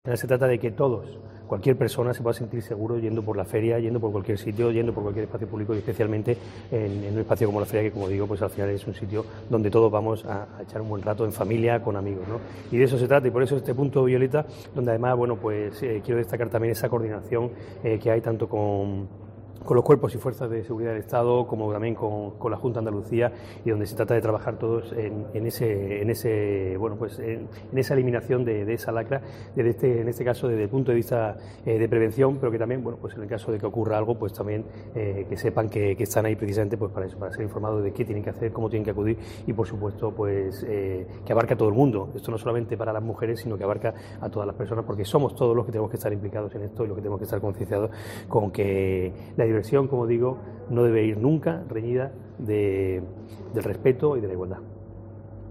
Se trata de que todos, cualquier persona se pueda sentir seguro yendo por la feria, yendo por cualquier sitio, yendo por cualquier espacio público y especialmente en un espacio como la feria, que como digo, pues al final es un sitio donde todos vamos a echar un buen rato en familia, con amigos, ¿no? Y de eso se trata, y por eso este punto violeta, donde además, bueno, pues quiero destacar también esa coordinación que hay tanto con los cuerpos y fuerzas de seguridad del Estado, como también con la Junta de Andalucía, y donde se trata de trabajar todos en esa eliminación de esa lacra, en este caso desde el punto de vista de prevención, pero que también, bueno, pues en el caso de que ocurra algo, pues también que sepan que están ahí precisamente pues para eso, para ser informados de qué tienen que hacer, cómo tienen que acudir, y por supuesto pues que abarca a todo el mundo. Esto no solamente para las mujeres, sino que abarca a todas las personas, porque somos todos los que tenemos que estar implicados en esto y los que tenemos que estar concienciados con que la diversión, como digo, no debe ir nunca reñida del respeto y de la igualdad.